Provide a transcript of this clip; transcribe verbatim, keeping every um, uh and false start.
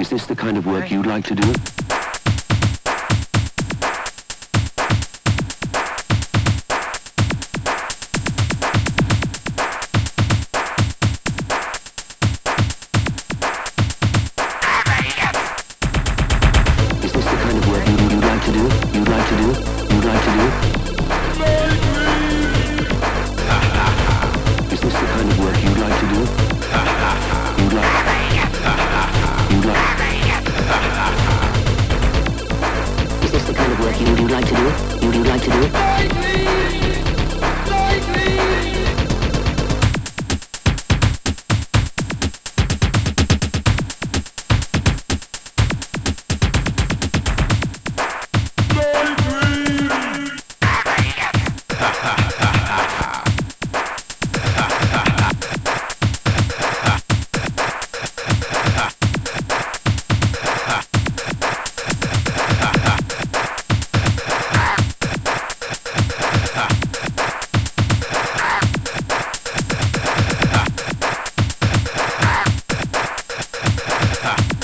Is this the kind of work you'd like to do? Is this the kind of work you'd, you'd like to do? You'd like to do? You'd like to do? Is this the kind of work you'd like to do? You'd like... You'd like... Is this the kind of work you'd, you'd like to do? You'd, you'd like to do? Ha!